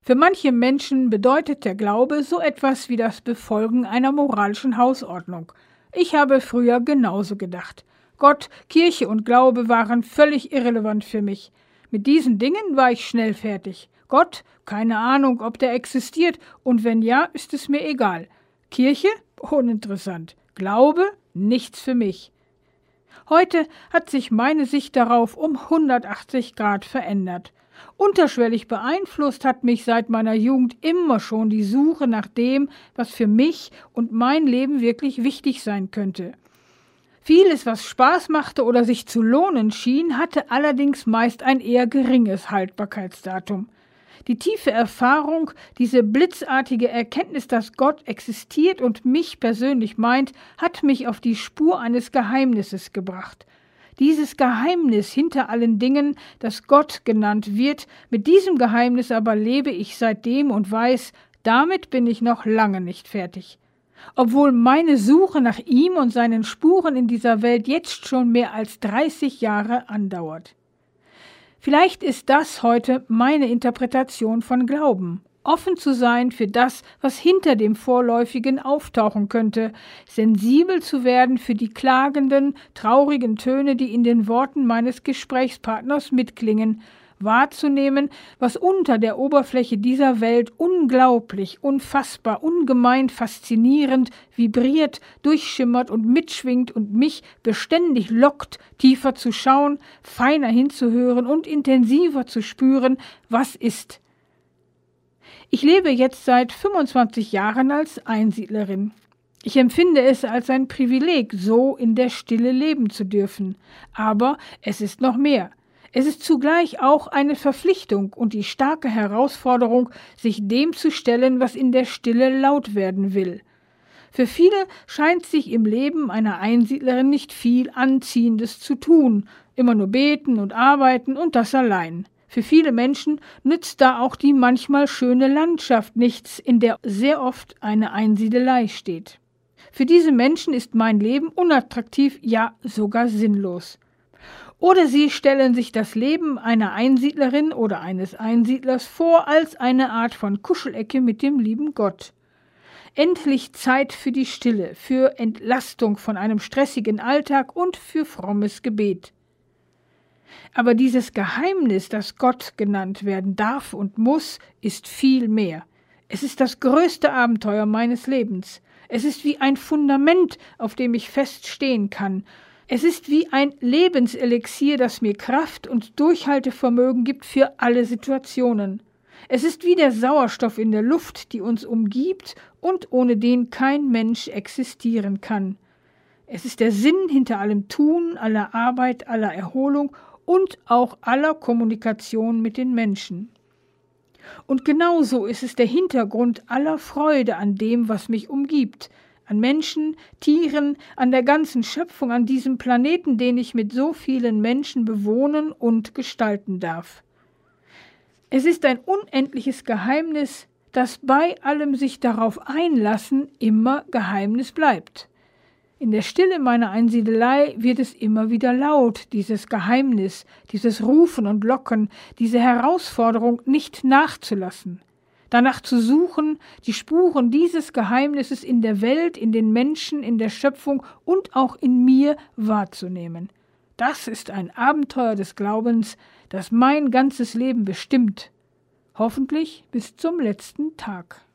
Für manche Menschen bedeutet der Glaube so etwas wie das Befolgen einer moralischen Hausordnung. Ich habe früher genauso gedacht. Gott, Kirche und Glaube waren völlig irrelevant für mich. Mit diesen Dingen war ich schnell fertig. Gott, keine Ahnung, ob der existiert, und wenn ja, ist es mir egal. Kirche? Uninteressant. Glaube? Nichts für mich. Heute hat sich meine Sicht darauf um 180 Grad verändert. Unterschwellig beeinflusst hat mich seit meiner Jugend immer schon die Suche nach dem, was für mich und mein Leben wirklich wichtig sein könnte. Vieles, was Spaß machte oder sich zu lohnen schien, hatte allerdings meist ein eher geringes Haltbarkeitsdatum. Die tiefe Erfahrung, diese blitzartige Erkenntnis, dass Gott existiert und mich persönlich meint, hat mich auf die Spur eines Geheimnisses gebracht. Dieses Geheimnis hinter allen Dingen, das Gott genannt wird, mit diesem Geheimnis aber lebe ich seitdem und weiß, damit bin ich noch lange nicht fertig. Obwohl meine Suche nach ihm und seinen Spuren in dieser Welt jetzt schon mehr als 30 Jahre andauert. Vielleicht ist das heute meine Interpretation von Glauben. Offen zu sein für das, was hinter dem Vorläufigen auftauchen könnte, sensibel zu werden für die klagenden, traurigen Töne, die in den Worten meines Gesprächspartners mitklingen, wahrzunehmen, was unter der Oberfläche dieser Welt unglaublich, unfassbar, ungemein faszinierend vibriert, durchschimmert und mitschwingt und mich beständig lockt, tiefer zu schauen, feiner hinzuhören und intensiver zu spüren, was ist. Ich lebe jetzt seit 25 Jahren als Einsiedlerin. Ich empfinde es als ein Privileg, so in der Stille leben zu dürfen. Aber es ist noch mehr. Es ist zugleich auch eine Verpflichtung und die starke Herausforderung, sich dem zu stellen, was in der Stille laut werden will. Für viele scheint sich im Leben einer Einsiedlerin nicht viel Anziehendes zu tun, immer nur beten und arbeiten und das allein. Für viele Menschen nützt da auch die manchmal schöne Landschaft nichts, in der sehr oft eine Einsiedelei steht. Für diese Menschen ist mein Leben unattraktiv, ja sogar sinnlos. Oder sie stellen sich das Leben einer Einsiedlerin oder eines Einsiedlers vor als eine Art von Kuschelecke mit dem lieben Gott. Endlich Zeit für die Stille, für Entlastung von einem stressigen Alltag und für frommes Gebet. Aber dieses Geheimnis, das Gott genannt werden darf und muss, ist viel mehr. Es ist das größte Abenteuer meines Lebens. Es ist wie ein Fundament, auf dem ich fest stehen kann. Es ist wie ein Lebenselixier, das mir Kraft und Durchhaltevermögen gibt für alle Situationen. Es ist wie der Sauerstoff in der Luft, die uns umgibt und ohne den kein Mensch existieren kann. Es ist der Sinn hinter allem Tun, aller Arbeit, aller Erholung und auch aller Kommunikation mit den Menschen. Und genauso ist es der Hintergrund aller Freude an dem, was mich umgibt, an Menschen, Tieren, an der ganzen Schöpfung, an diesem Planeten, den ich mit so vielen Menschen bewohnen und gestalten darf. Es ist ein unendliches Geheimnis, das bei allem sich darauf einlassen immer Geheimnis bleibt. In der Stille meiner Einsiedelei wird es immer wieder laut, dieses Geheimnis, dieses Rufen und Locken, diese Herausforderung nicht nachzulassen. Danach zu suchen, die Spuren dieses Geheimnisses in der Welt, in den Menschen, in der Schöpfung und auch in mir wahrzunehmen. Das ist ein Abenteuer des Glaubens, das mein ganzes Leben bestimmt. Hoffentlich bis zum letzten Tag.